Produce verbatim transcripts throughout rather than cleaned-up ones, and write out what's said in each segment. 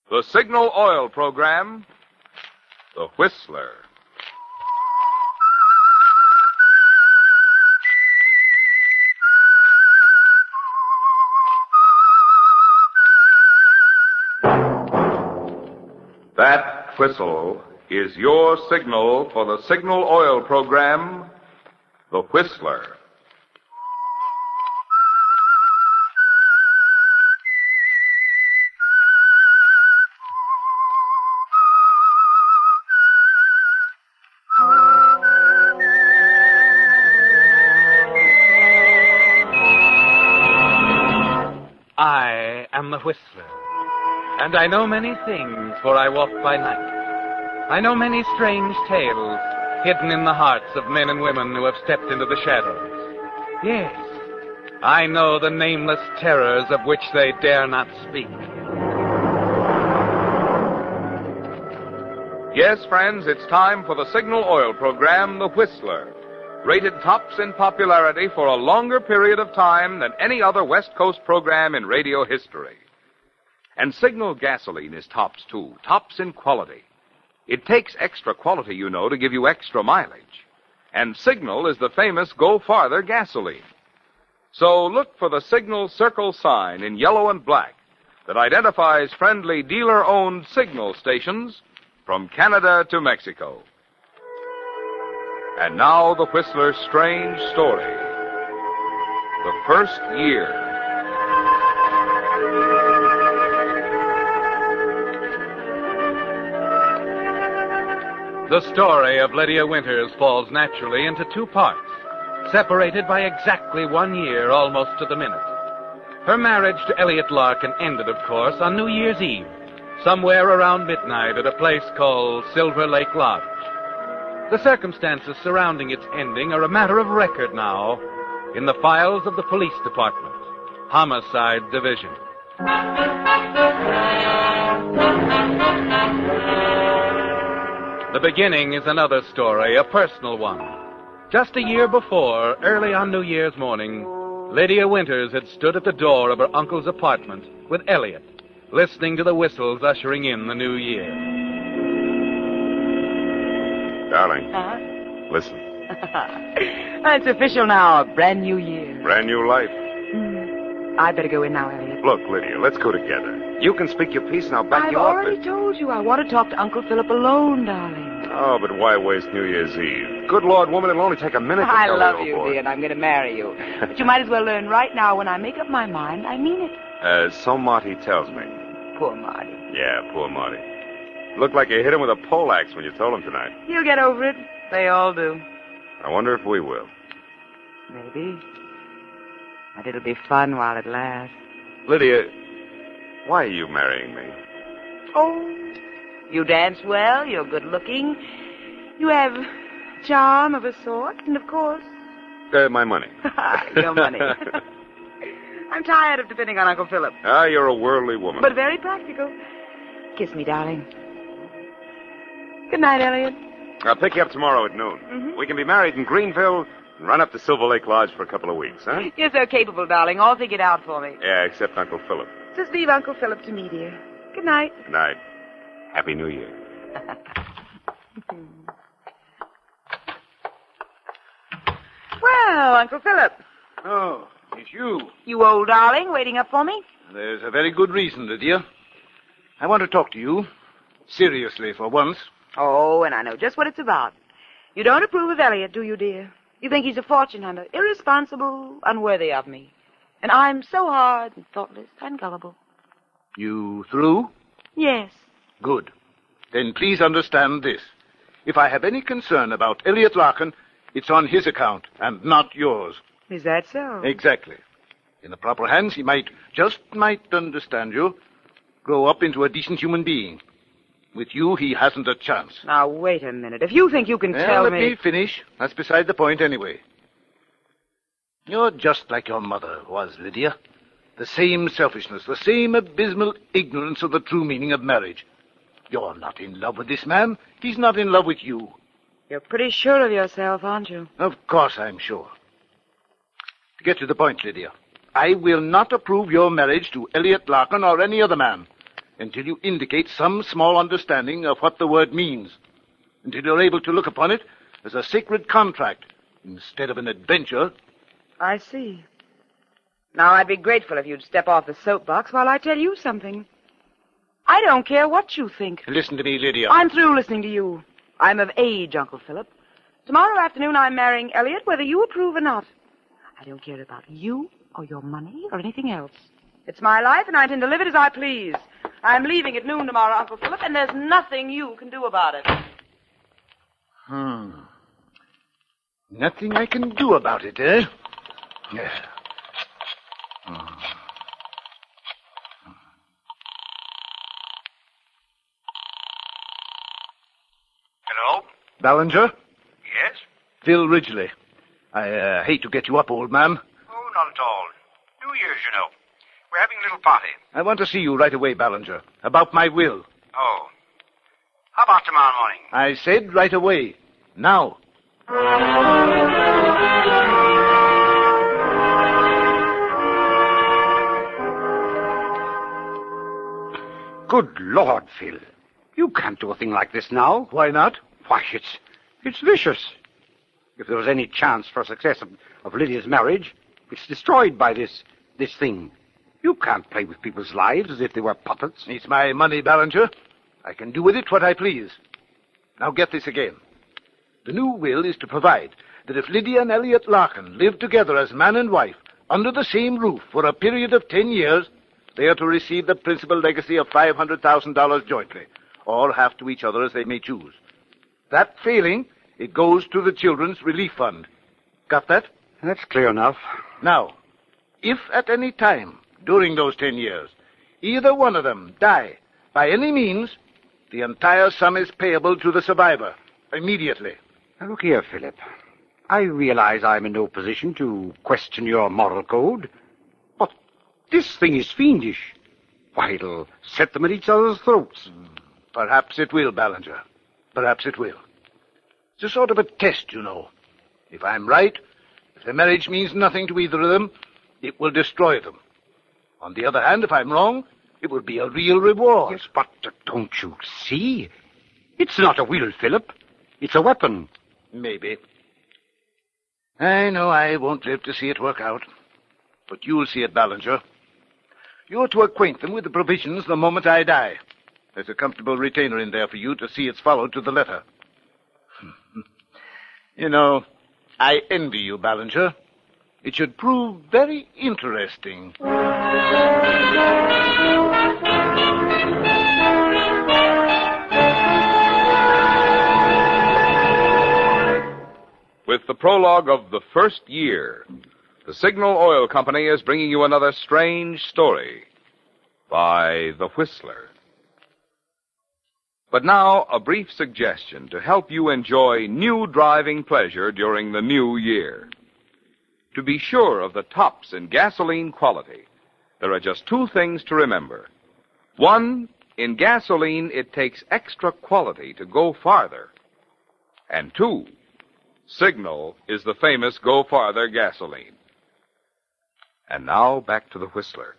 The Signal Oil Program, The Whistler. That whistle is your signal for the Signal Oil Program, The Whistler. I am the Whistler, and I know many things, for I walk by night. I know many strange tales hidden in the hearts of men and women who have stepped into the shadows. Yes, I know the nameless terrors of which they dare not speak. Yes, friends, it's time for the Signal Oil Program, The Whistler. Rated tops in popularity for a longer period of time than any other West Coast program in radio history. And Signal gasoline is tops, too. Tops in quality. It takes extra quality, you know, to give you extra mileage. And Signal is the famous Go Farther gasoline. So look for the Signal Circle sign in yellow and black that identifies friendly dealer-owned Signal stations from Canada to Mexico. And now the Whistler's strange story. The first year. The story of Lydia Winters falls naturally into two parts, separated by exactly one year, almost to the minute. Her marriage to Elliot Larkin ended, of course, on New Year's Eve, somewhere around midnight at a place called Silver Lake Lodge. The circumstances surrounding its ending are a matter of record now in the files of the police department, Homicide Division. The beginning is another story, a personal one. Just a year before, early on New Year's morning, Lydia Winters had stood at the door of her uncle's apartment with Elliot, listening to the whistles ushering in the new year. Darling. Huh? Listen. It's official now, a brand new year. Brand new life. Mm. I better go in now, Elliot. Look, Lydia, let's go together. You can speak your piece and I'll back I've you up. already told you I want to talk to Uncle Philip alone, darling. Oh, but why waste New Year's Eve? Good Lord, woman, it'll only take a minute to I tell love the old you, boy. dear, and I'm going to marry you. But you might as well learn right now, when I make up my mind, I mean it. Uh, so Marty tells me. Poor Marty. Yeah, poor Marty. Looked like you hit him with a poleaxe when you told him tonight. He'll get over it. They all do. I wonder if we will. Maybe. But it'll be fun while it lasts. Lydia, why are you marrying me? Oh, you dance well, you're good looking. You have charm of a sort, and of course... Uh, my money. Your money. I'm tired of depending on Uncle Philip. Ah, you're a worldly woman. But very practical. Kiss me, darling. Good night, Elliot. I'll pick you up tomorrow at noon. Mm-hmm. We can be married in Greenville and run up to Silver Lake Lodge for a couple of weeks, huh? You're so capable, darling. All think it out for me. Yeah, except Uncle Philip. Just leave Uncle Philip to me, dear. Good night. Good night. Happy New Year. Well, Uncle Philip. Oh, it's you. You old darling, waiting up for me? There's a very good reason, Lydia. I want to talk to you. Seriously, for once. Oh, and I know just what it's about. You don't approve of Elliot, do you, dear? You think he's a fortune hunter, irresponsible, unworthy of me. And I'm so hard and thoughtless and gullible. You through? Yes. Good. Then please understand this. If I have any concern about Elliot Larkin, it's on his account and not yours. Is that so? Exactly. In the proper hands, he might, just might understand you, grow up into a decent human being. With you, he hasn't a chance. Now, wait a minute. If you think you can well, tell let me... me finish. That's beside the point anyway. You're just like your mother was, Lydia. The same selfishness, the same abysmal ignorance of the true meaning of marriage. You're not in love with this man. He's not in love with you. You're pretty sure of yourself, aren't you? Of course I'm sure. To get to the point, Lydia, I will not approve your marriage to Elliot Larkin or any other man. until you indicate some small understanding of what the word means, until you're able to look upon it as a sacred contract instead of an adventure. I see. Now, I'd be grateful if you'd step off the soapbox while I tell you something. I don't care what you think. Listen to me, Lydia. I'm through listening to you. I'm of age, Uncle Philip. Tomorrow afternoon I'm marrying Elliot, whether you approve or not. I don't care about you or your money or anything else. It's my life, and I intend to live it as I please. I'm leaving at noon tomorrow, Uncle Philip, and there's nothing you can do about it. Hmm. Nothing I can do about it, eh? Yeah. Hmm. Hello? Ballinger? Yes? Phil Ridgely. I uh, hate to get you up, old man. Oh, not at all. New Year's, you know. We're having a little party. I want to see you right away, Ballinger, about my will. Oh. How about tomorrow morning? I said right away. Now. Good Lord, Phil. You can't do a thing like this now. Why not? Why, it's it's vicious. If there was any chance for success of, of Lydia's marriage, it's destroyed by this this thing. You can't play with people's lives as if they were puppets. It's my money, Ballinger. I can do with it what I please. Now get this again. The new will is to provide that if Lydia and Elliot Larkin live together as man and wife under the same roof for a period of ten years, they are to receive the principal legacy of five hundred thousand dollars jointly, or half to each other as they may choose. That failing, it goes to the Children's Relief Fund. Got that? That's clear enough. Now, if at any time during those ten years either one of them die by any means, the entire sum is payable to the survivor immediately. Now, look here, Philip. I realize I'm in no position to question your moral code, but this thing is fiendish. Why, it'll set them at each other's throats. Perhaps it will, Ballinger. Perhaps it will. It's a sort of a test, you know. If I'm right, if the marriage means nothing to either of them, it will destroy them. On the other hand, if I'm wrong, it will be a real reward. Yes, but uh, don't you see? It's not a will, Philip. It's a weapon. Maybe. I know I won't live to see it work out. But you'll see it, Ballinger. You're to acquaint them with the provisions the moment I die. There's a comfortable retainer in there for you to see it's followed to the letter. You know, I envy you, Ballinger. It should prove very interesting. With the prologue of The First Year, the Signal Oil Company is bringing you another strange story by The Whistler. But now, a brief suggestion to help you enjoy new driving pleasure during the new year. To be sure of the tops in gasoline quality, there are just two things to remember. One, in gasoline, it takes extra quality to go farther. And two, Signal is the famous Go Farther gasoline. And now, back to The Whistler.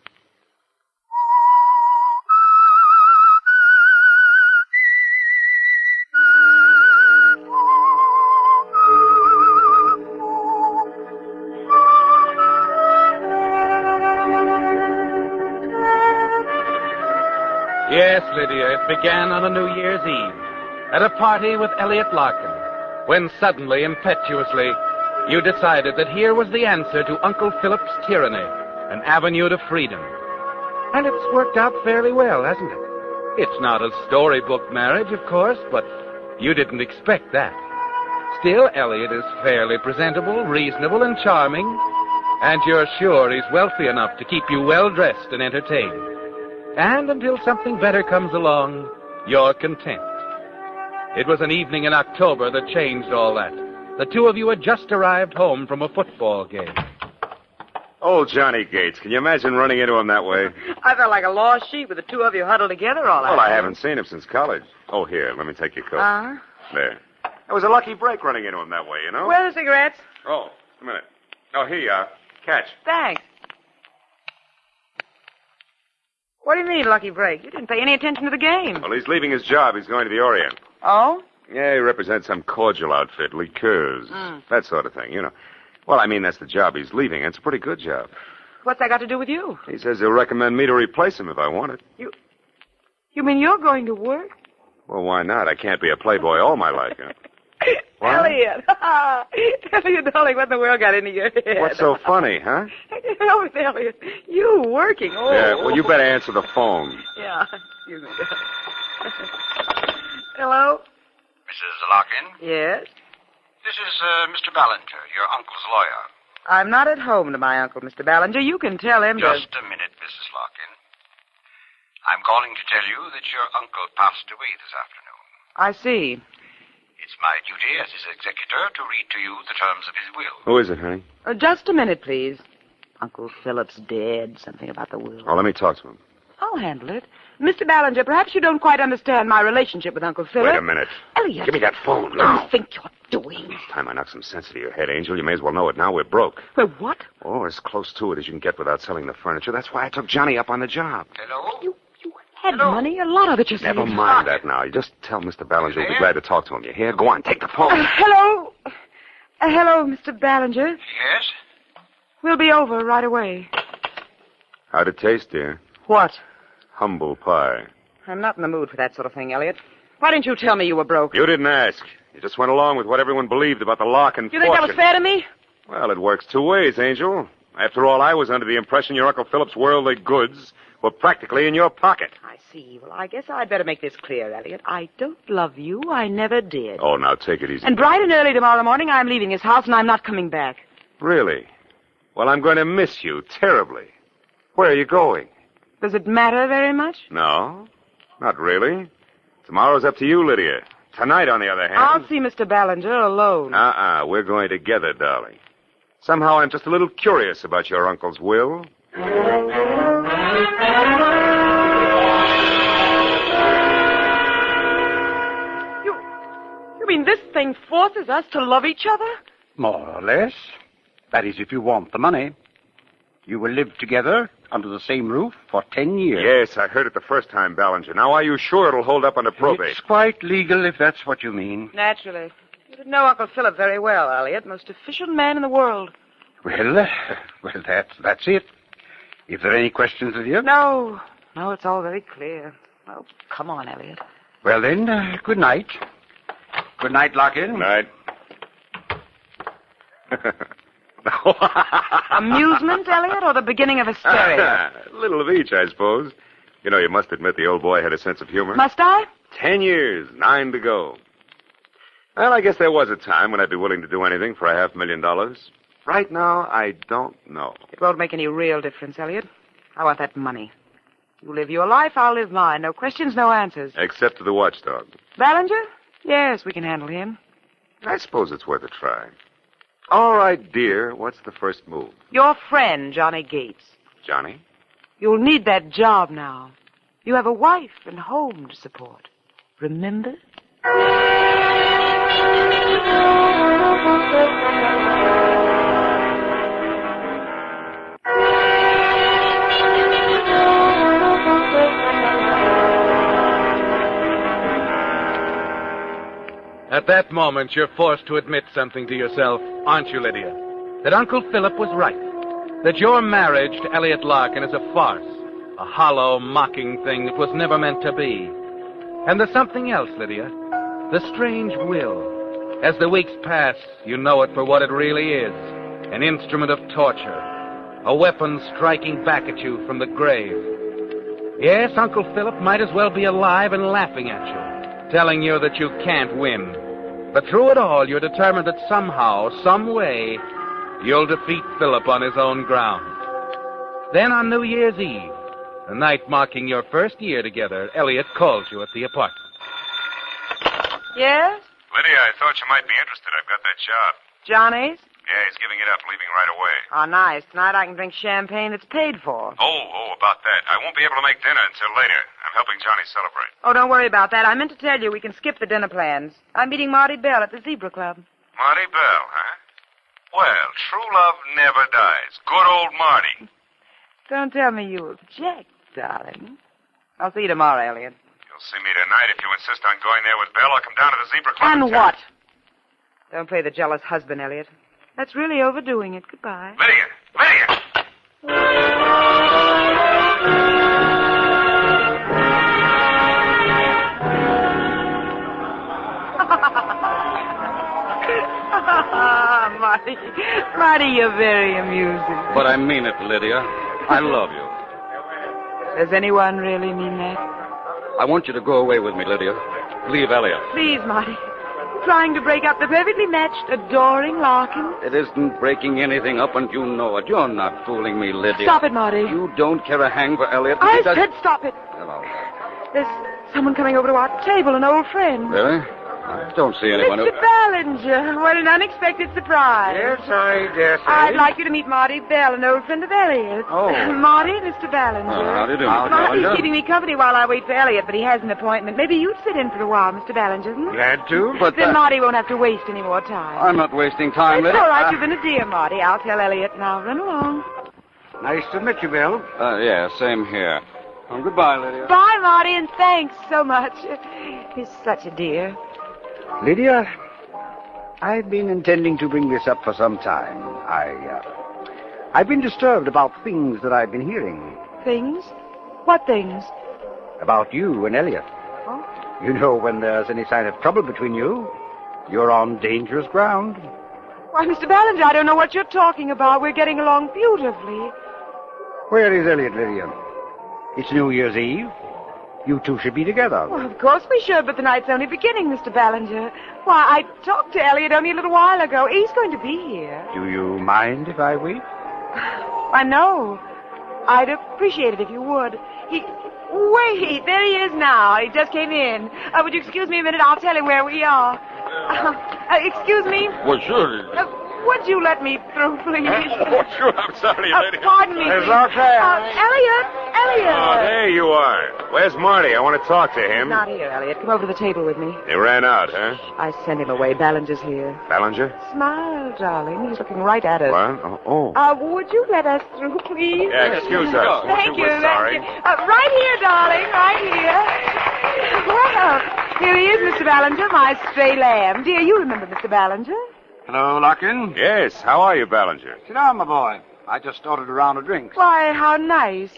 Yes, Lydia, it began on a New Year's Eve, at a party with Elliot Larkin, when suddenly, impetuously, you decided that here was the answer to Uncle Philip's tyranny, an avenue to freedom. And it's worked out fairly well, hasn't it? It's not a storybook marriage, of course, but you didn't expect that. Still, Elliot is fairly presentable, reasonable, and charming, and you're sure he's wealthy enough to keep you well-dressed and entertained. And until something better comes along, you're content. It was an evening in October that changed all that. The two of you had just arrived home from a football game. Old Johnny Gates. Can you imagine running into him that way? I felt like a lost sheep with the two of you huddled together all Well, afternoon. I haven't seen him since college. Oh, here, let me take your coat. Uh-huh. There. That was a lucky break running into him that way, you know? Where are the cigarettes? Oh, just a minute. Oh, here you are. Catch. Thanks. What do you mean, lucky break? You didn't pay any attention to the game. Well, he's leaving his job. He's going to the Orient. Oh? Yeah, he represents some cordial outfit, liqueurs, Mm. that sort of thing, you know. Well, I mean, that's the job he's leaving. It's a pretty good job. What's that got to do with you? He says he'll recommend me to replace him if I want it. You mean you're going to work? Well, why not? I can't be a playboy all my life, you know. What? Elliot. Elliot, darling, what in the world got into your head? What's so funny, huh? Oh, Elliot, you working. Oh. Yeah, well, you better answer the phone. Yeah, excuse me. Hello? Missus Larkin? Yes? This is uh, Mister Ballinger, your uncle's lawyer. I'm not at home to my uncle, Mister Ballinger. You can tell him Just to... a minute, Missus Larkin. I'm calling to tell you that your uncle passed away this afternoon. I see. It's my duty as his executor to read to you the terms of his will. Who is it, honey? Uh, just a minute, please. Uncle Philip's dead. Something about the will. Oh, let me talk to him. I'll handle it. Mister Ballinger, perhaps you don't quite understand my relationship with Uncle Philip. Wait a minute. Elliot. Give me that phone What do now. you think you're doing? It's time I knock some sense into your head, Angel. You may as well know it now. We're broke. Well, what? Oh, as close to it as you can get without selling the furniture. That's why I took Johnny up on the job. Hello? You, you had money, a lot of it, you Never see. mind that now. You just tell Mister Ballinger we'll be glad to talk to him. You hear? Go on, take the phone. Uh, hello? Uh, hello, Mister Ballinger. Yes? We'll be over right away. How'd it taste, dear? What? Humble pie. I'm not in the mood for that sort of thing, Elliot. Why didn't you tell me you were broke? You didn't ask. You just went along with what everyone believed about the lock and You think that was fortune. fair to me? Well, it works two ways, Angel. After all, I was under the impression your Uncle Philip's worldly goods were practically in your pocket. I see. Well, I guess I'd better make this clear, Elliot. I don't love you. I never did. Oh, now take it easy. And bright and early tomorrow morning, I'm leaving his house, and I'm not coming back. Really? Well, I'm going to miss you terribly. Where are you going? Does it matter very much? No, not really. Tomorrow's up to you, Lydia. Tonight, on the other hand... I'll see Mister Ballinger alone. Uh-uh, we're going together, darling. Somehow I'm just a little curious about your uncle's will. You, you mean this thing forces us to love each other? More or less. That is, if you want the money. You will live together under the same roof for ten years. Yes, I heard it the first time, Ballinger. Now, are you sure it'll hold up under probate? It's quite legal, if that's what you mean. Naturally. You would know Uncle Philip very well, Elliot. Most efficient man in the world. Well, uh, well, that's, that's it. If there are any questions with you... No. No, it's all very clear. Oh, come on, Elliot. Well, then, uh, good night. Good night, Larkin. Night. Amusement, Elliot, or the beginning of hysteria? A little of each, I suppose. You know, you must admit the old boy had a sense of humor. Must I? Ten years, nine to go. Well, I guess there was a time when I'd be willing to do anything for a half million dollars. Right now, I don't know. It won't make any real difference, Elliot. I want that money. You live your life, I'll live mine. No questions, no answers. Except to the watchdog. Ballinger? Yes, we can handle him. I suppose it's worth a try. All right, dear, what's the first move? Your friend, Johnny Gates. Johnny? You'll need that job now. You have a wife and home to support. Remember? At that moment, you're forced to admit something to yourself, aren't you, Lydia? That Uncle Philip was right. That your marriage to Elliot Larkin is a farce. A hollow, mocking thing that was never meant to be. And there's something else, Lydia. The strange will. As the weeks pass, you know it for what it really is. An instrument of torture. A weapon striking back at you from the grave. Yes, Uncle Philip might as well be alive and laughing at you, telling you that you can't win. But through it all, you're determined that somehow, some way, you'll defeat Philip on his own ground. Then on New Year's Eve, the night marking your first year together, Elliot calls you at the apartment. Yes? Lydia, I thought you might be interested. I've got that job. Johnny's? Yeah, he's giving it up, leaving right away. Oh, nice. Tonight I can drink champagne that's paid for. Oh, oh, about that. I won't be able to make dinner until later. I'm helping Johnny celebrate. Oh, don't worry about that. I meant to tell you we can skip the dinner plans. I'm meeting Marty Bell at the Zebra Club. Marty Bell, huh? Well, true love never dies. Good old Marty. Don't tell me you object. darling. I'll see you tomorrow, Elliot. You'll see me tonight if you insist on going there with Bill. I'll come down to the Zebra Club. And what? Don't play the jealous husband, Elliot. That's really overdoing it. Goodbye. Lydia! Lydia! Marty. Marty, you're very amusing. But I mean it, Lydia. I love you. Does anyone really mean that? I want you to go away with me, Lydia. Leave Elliot. Please, Marty. Trying to break up the perfectly matched, adoring Larkin. It isn't breaking anything up, and you know it. You're not fooling me, Lydia. Stop it, Marty. You don't care a hang for Elliot. I does... said stop it. Hello. There's someone coming over to our table, an old friend. Really? I don't see anyone Mister who... Ballinger. What an unexpected surprise. Yes, I dare say. I'd like you to meet Marty Bell, an old friend of Elliot. Oh. Marty, Mister Ballinger. Oh, how do you do, How Mister do you Marty's Ballinger? keeping me company while I wait for Elliot, but he has an appointment. Maybe you'd sit in for a while, Mister Ballinger. Hmm? Glad to. But Then uh, Marty won't have to waste any more time. I'm not wasting time, It's Lydia. all right. You've been a dear, Marty. I'll tell Elliot now. Run along. Nice to meet you, Bill. Uh, yeah, same here. Oh, goodbye, Lydia. Bye, Marty, and thanks so much. He's such a dear. Lydia, I've been intending to bring this up for some time. I, uh, I've been disturbed about things that I've been hearing. Things? What things? About you and Elliot. Oh? You know, when there's any sign of trouble between you, you're on dangerous ground. Why, Mister Ballinger, I don't know what you're talking about. We're getting along beautifully. Where is Elliot, Lydia? It's New Year's Eve. You two should be together. Well, of course we should, but the night's only beginning, Mister Ballinger. Why, I talked to Elliot only a little while ago. He's going to be here. Do you mind if I wait? I know. I'd appreciate it if you would. He... Wait, there he is now. He just came in. Uh, would you excuse me a minute? I'll tell him where we are. Uh, uh, excuse me? Well, sure. Uh, would you let me through, please? Oh, sure. I'm sorry, Uh, Lydia. pardon me, It's please. okay. Uh, Elliot! Elliot! Oh, there you are. Where's Marty? I want to talk to him. Not here, Elliot. Come over to the table with me. He ran out, huh? I sent him away. Ballinger's here. Ballinger? Smile, darling. He's looking right at us. What? Oh. oh. Uh, would you let us through, please? Yeah, excuse us. Thank you. We're sorry. Thank you. Uh, right here, darling. Right here. Well, here he is, Mister Ballinger, my stray lamb. Dear, you remember Mister Ballinger? Hello, Larkin. Yes, how are you, Ballinger? Sit down, my boy. I just ordered a round of drinks. Why, how nice.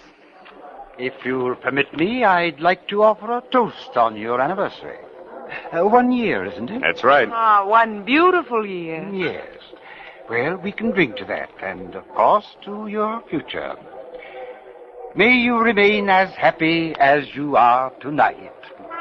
If you'll permit me, I'd like to offer a toast on your anniversary. Uh, one year, isn't it? That's right. Ah, one beautiful year. Yes. Well, we can drink to that, and, of course, to your future. May you remain as happy as you are tonight.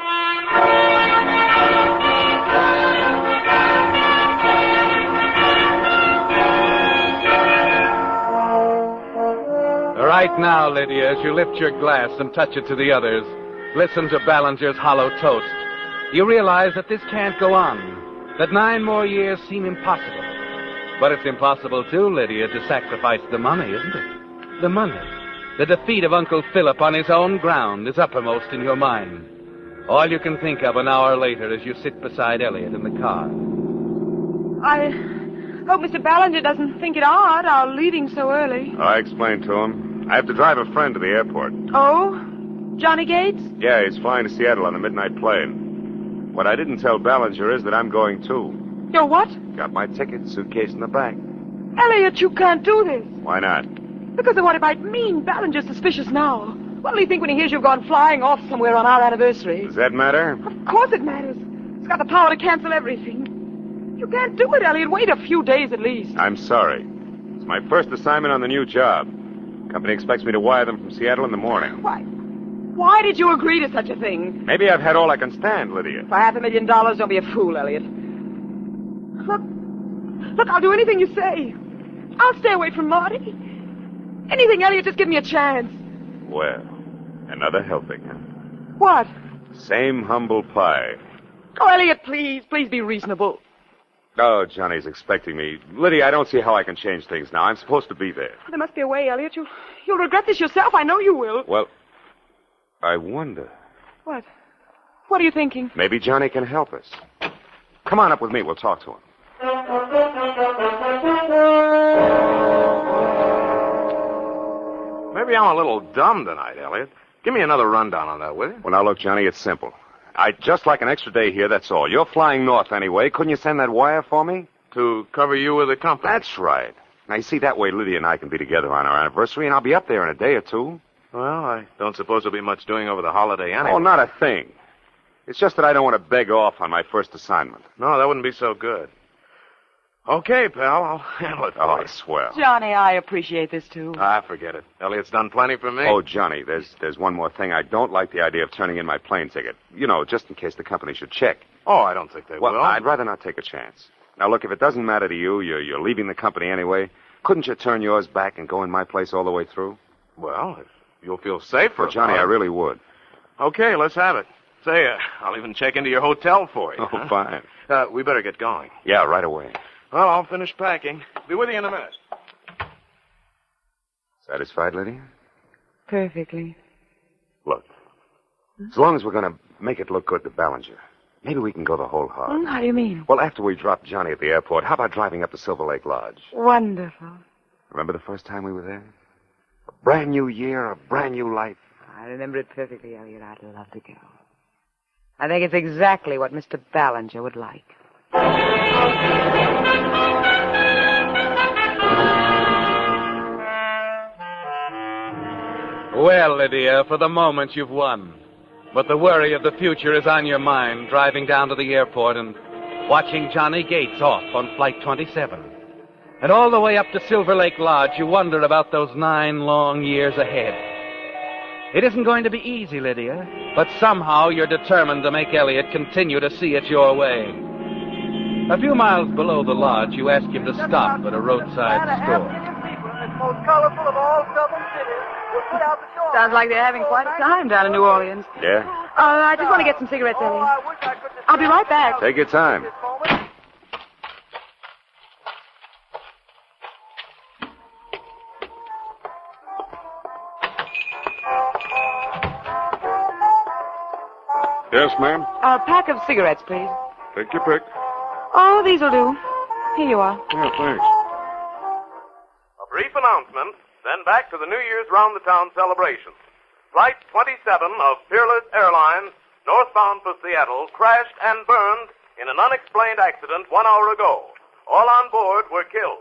Right now, Lydia, as you lift your glass and touch it to the others, listen to Ballinger's hollow toast. You realize that this can't go on, that nine more years seem impossible. But it's impossible, too, Lydia, to sacrifice the money, isn't it? The money. The defeat of Uncle Philip on his own ground is uppermost in your mind. All you can think of an hour later as you sit beside Elliot in the car. I hope Mister Ballinger doesn't think it odd, our leaving so early. I explained to him. I have to drive a friend to the airport. Oh? Johnny Gates? Yeah, he's flying to Seattle on a midnight plane. What I didn't tell Ballinger is that I'm going, too. You're what? Got my ticket, suitcase in the back. Elliot, you can't do this. Why not? Because of what it might mean. Ballinger's suspicious now. What'll he think when he hears you've gone flying off somewhere on our anniversary? Does that matter? Of course it matters. It's got the power to cancel everything. You can't do it, Elliot. Wait a few days at least. I'm sorry. It's my first assignment on the new job. Company expects me to wire them from Seattle in the morning. Why? Why did you agree to such a thing? Maybe I've had all I can stand, Lydia. For half a million dollars, don't be a fool, Elliot. Look, look, I'll do anything you say. I'll stay away from Marty. Anything, Elliot, just give me a chance. Well, another helping, huh? What? Same humble pie. Oh, Elliot, please, please be reasonable. Oh, Johnny's expecting me. Lydia, I don't see how I can change things now. I'm supposed to be there. There must be a way, Elliot. You, you'll regret this yourself. I know you will. Well, I wonder. What? What are you thinking? Maybe Johnny can help us. Come on up with me. We'll talk to him. Maybe I'm a little dumb tonight, Elliot. Give me another rundown on that, will you? Well, now, look, Johnny, it's simple. I'd just like an extra day here, that's all. You're flying north anyway. Couldn't you send that wire for me? To cover you with the company? That's right. Now, you see, that way Lydia and I can be together on our anniversary, and I'll be up there in a day or two. Well, I don't suppose there'll be much doing over the holiday anyway. Oh, not a thing. It's just that I don't want to beg off on my first assignment. No, that wouldn't be so good. Okay, pal, I'll handle it for Oh, you. swell. Johnny, I appreciate this, too. Ah, forget it. Elliot's done plenty for me. Oh, Johnny, there's there's one more thing. I don't like the idea of turning in my plane ticket. You know, just in case the company should check. Oh, I don't think they Well, will. I'd rather not take a chance. Now, look, if it doesn't matter to you, you're, you're leaving the company anyway, couldn't you turn yours back and go in my place all the way through? Well, if you'll feel safer. Well, Johnny, I really would. Okay, let's have it. Say, uh, I'll even check into your hotel for you. Oh, huh? fine. Uh, we better get going. Yeah, right away. Well, I'll finish packing. Be with you in a minute. Satisfied, Lydia? Perfectly. Look, as long as we're going to make it look good to Ballinger, maybe we can go the whole hog. Hmm, how do you mean? Well, after we drop Johnny at the airport, how about driving up to Silver Lake Lodge? Wonderful. Remember the first time we were there? A brand new year, a brand new life. I remember it perfectly, Elliot. I'd love to go. I think it's exactly what Mister Ballinger would like. Well, Lydia, for the moment you've won. But the worry of the future is on your mind, driving down to the airport and watching Johnny Gates off on Flight twenty-seven. And all the way up to Silver Lake Lodge, you wonder about those nine long years ahead. It isn't going to be easy, Lydia, but somehow you're determined to make Elliot continue to see it your way. A few miles below the lodge, you ask him to stop at a roadside store. Most colorful of all southern cities. We'll put out the door. Sounds like they're having quite a time down in New Orleans. Yeah? Uh, I just want to get some cigarettes, Elliot. I wish I could I'll be right back. Take your time. this moment. Yes, ma'am? A pack of cigarettes, please. Take your pick. Oh, these will do. Here you are. Yeah, thanks. A brief announcement, then back to the New Year's round-the-town celebration. Flight twenty-seven of Peerless Airlines, northbound for Seattle, crashed and burned in an unexplained accident one hour ago. All on board were killed.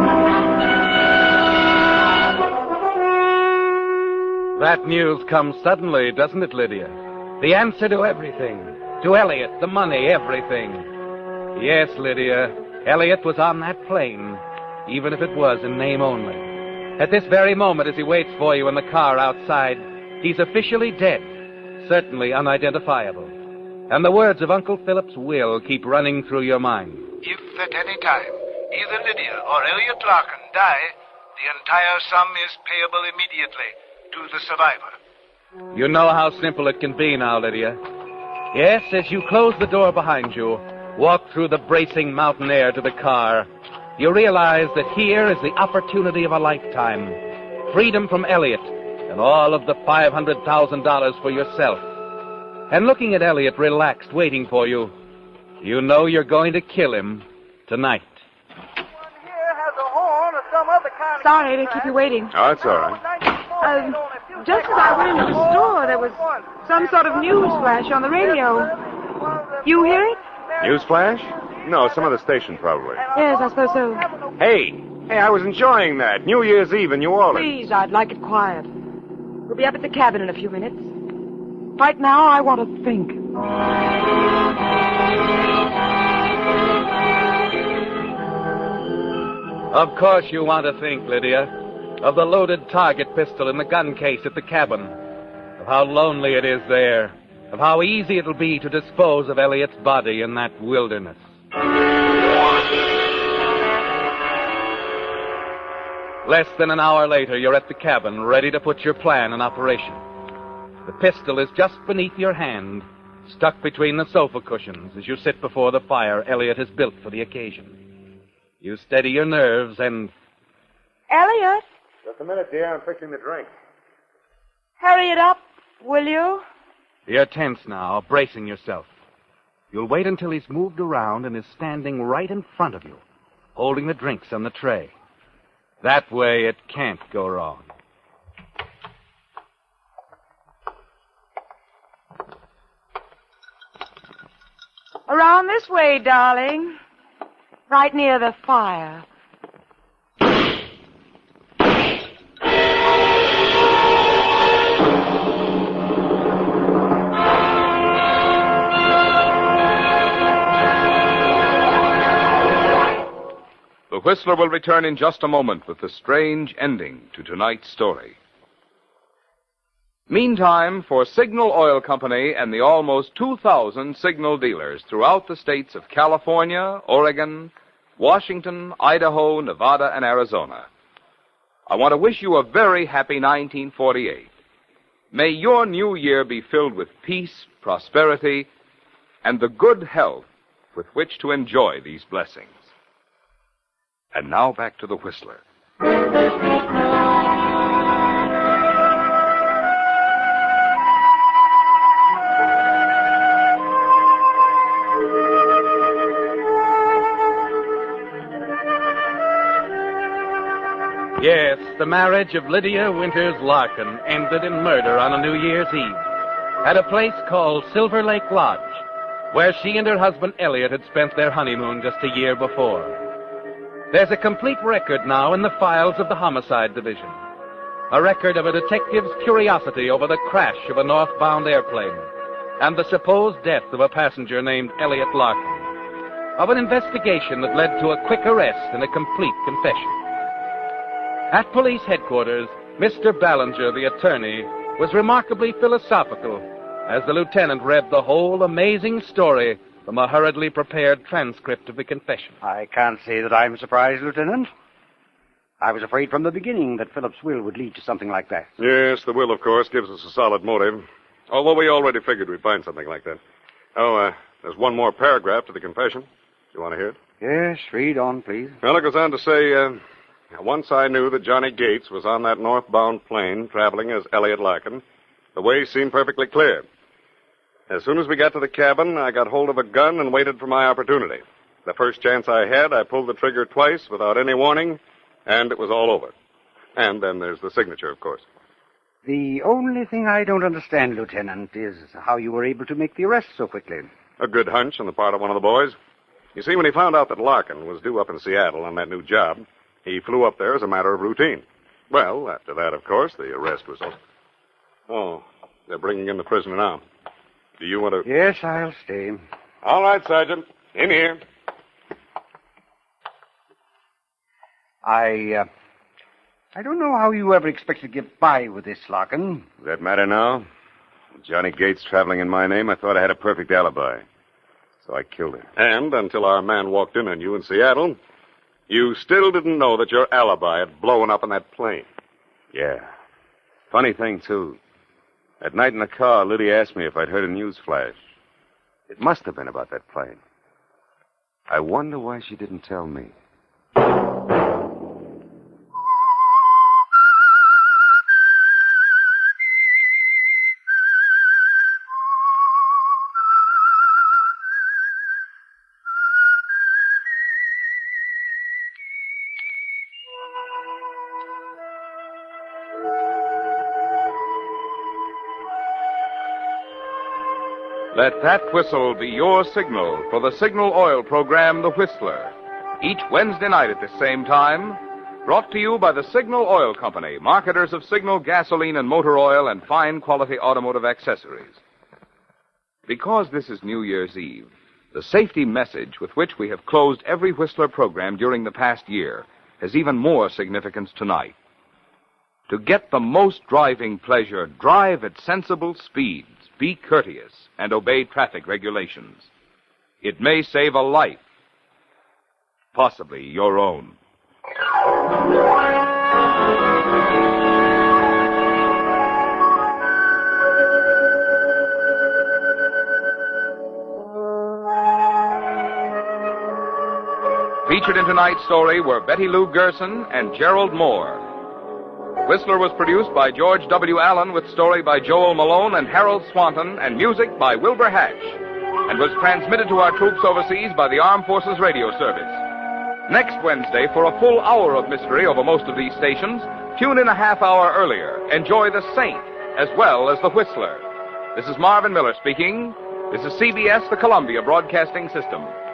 That news comes suddenly, doesn't it, Lydia? The answer to everything. To Elliot, the money, everything. Yes, Lydia, Elliot was on that plane, even if it was in name only. At this very moment, as he waits for you in the car outside, he's officially dead, certainly unidentifiable. And the words of Uncle Philip's will keep running through your mind. If at any time either Lydia or Elliot Larkin die, the entire sum is payable immediately to the survivor. You know how simple it can be now, Lydia. Yes, as you close the door behind you, walk through the bracing mountain air to the car, you realize that here is the opportunity of a lifetime. Freedom from Elliot and all of the five hundred thousand dollars for yourself. And looking at Elliot relaxed, waiting for you, you know you're going to kill him tonight. One here has a horn or some other kind of... Sorry to keep you waiting. Oh, it's all right. Uh, just as I went into the store, there was some sort of news flash on the radio. You hear it? Newsflash? No, some other station, probably. Yes, I suppose so. Hey, hey, I was enjoying that. New Year's Eve in New Orleans. Please, I'd like it quiet. We'll be up at the cabin in a few minutes. Right now, I want to think. Of course you want to think, Lydia, of the loaded target pistol in the gun case at the cabin, of how lonely it is there, of how easy it'll be to dispose of Elliot's body in that wilderness. Less than an hour later, you're at the cabin, ready to put your plan in operation. The pistol is just beneath your hand, stuck between the sofa cushions as you sit before the fire Elliot has built for the occasion. You steady your nerves and... Elliot, Just a minute, dear. I'm fixing the drink. hurry it up, will you? You're tense now, bracing yourself. You'll wait until he's moved around and is standing right in front of you, holding the drinks on the tray. That way it can't go wrong. Around this way, darling. Right near the fire. The Whistler will return in just a moment with the strange ending to tonight's story. Meantime, for Signal Oil Company and the almost two thousand Signal dealers throughout the states of California, Oregon, Washington, Idaho, Nevada, and Arizona, I want to wish you a very happy nineteen forty-eight. May your new year be filled with peace, prosperity, and the good health with which to enjoy these blessings. And now back to the Whistler. Yes, the marriage of Lydia Winters Larkin ended in murder on a New Year's Eve at a place called Silver Lake Lodge, where she and her husband Elliot had spent their honeymoon just a year before. There's a complete record now in the files of the Homicide Division, a record of a detective's curiosity over the crash of a northbound airplane and the supposed death of a passenger named Elliot Larkin, of an investigation that led to a quick arrest and a complete confession. At police headquarters, Mister Ballinger, the attorney, was remarkably philosophical as the lieutenant read the whole amazing story from a hurriedly prepared transcript of the confession. I can't say that I'm surprised, Lieutenant. I was afraid from the beginning that Philip's will would lead to something like that. Yes, the will, of course, gives us a solid motive. Although we already figured we'd find something like that. Oh, uh, there's one more paragraph to the confession. You want to hear it? Yes, read on, please. Well, it goes on to say, uh, once I knew that Johnny Gates was on that northbound plane traveling as Elliot Larkin, the way seemed perfectly clear. As soon as we got to the cabin, I got hold of a gun and waited for my opportunity. The first chance I had, I pulled the trigger twice without any warning, and it was all over. And then there's the signature, of course. The only thing I don't understand, Lieutenant, is how you were able to make the arrest so quickly. A good hunch on the part of one of the boys. You see, when he found out that Larkin was due up in Seattle on that new job, he flew up there as a matter of routine. Well, after that, of course, the arrest was over. Oh, they're bringing in the prisoner now. Do you want to... Yes, I'll stay. All right, Sergeant. In here. I, uh, I don't know how you ever expected to get by with this, Larkin. Does that matter now? With Johnny Gates traveling in my name, I thought I had a perfect alibi. So I killed him. And until our man walked in on you in Seattle, you still didn't know that your alibi had blown up in that plane. Yeah. Funny thing, too. At night in the car, Lydia asked me if I'd heard a news flash. It must have been about that plane. I wonder why she didn't tell me. Let that whistle be your signal for the Signal Oil program, The Whistler. Each Wednesday night at the same time, brought to you by the Signal Oil Company, marketers of Signal gasoline and motor oil and fine quality automotive accessories. Because this is New Year's Eve, the safety message with which we have closed every Whistler program during the past year has even more significance tonight. To get the most driving pleasure, drive at sensible speeds, be courteous, and obey traffic regulations. It may save a life, possibly your own. Featured in tonight's story were Betty Lou Gerson and Gerald Moore. Whistler was produced by George W. Allen with story by Joel Malone and Harold Swanton and music by Wilbur Hatch, and was transmitted to our troops overseas by the Armed Forces Radio Service. Next Wednesday, for a full hour of mystery over most of these stations, tune in a half hour earlier. Enjoy The Saint as well as The Whistler. This is Marvin Miller speaking. This is C B S, the Columbia Broadcasting System.